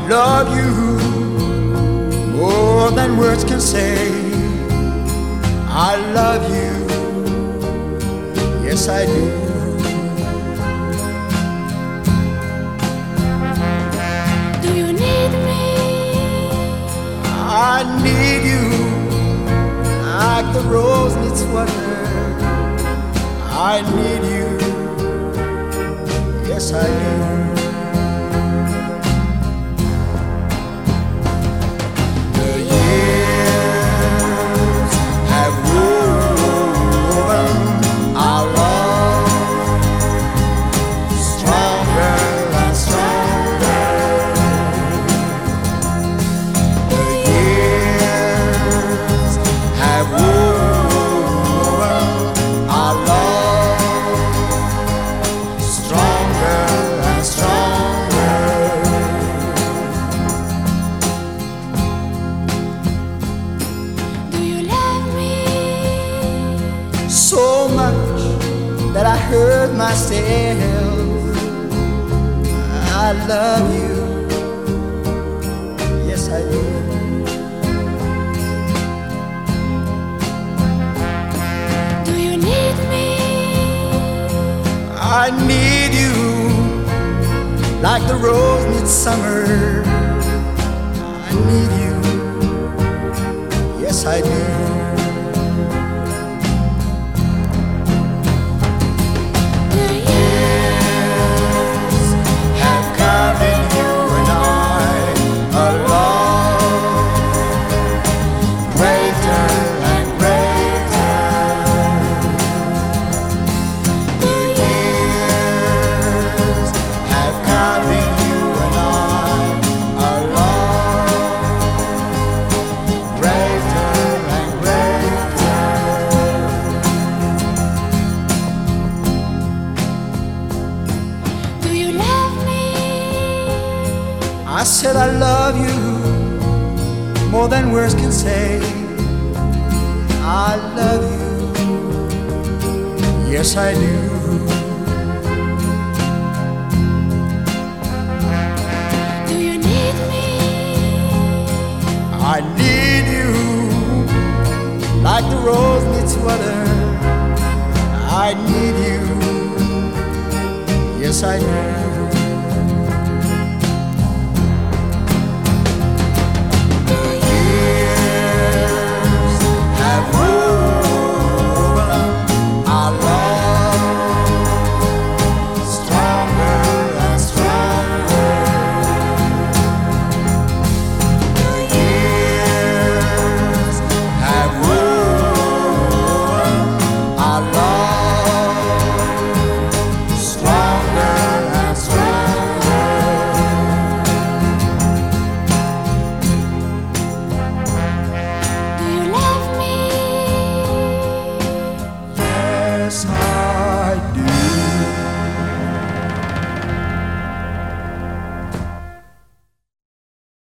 love you more than words can say. I love you, yes I do. Do you need me? I need you like the rose needs water. I need you, yes I do. The years have woven our love stronger and stronger. The years have woven our love stronger and stronger. Do you love me? So much that I hurt myself. I love you, yes I do. Do you need me? I need you like the rose needs summer. I need you, yes I do. The years Have carried you and I a love greater and greater. The years have carried you and I a love greater and greater. Do you love me? I said I love you more than words can say. I love you, yes I do. Do you need me? I need you like the rose needs water. I need you, yes I do.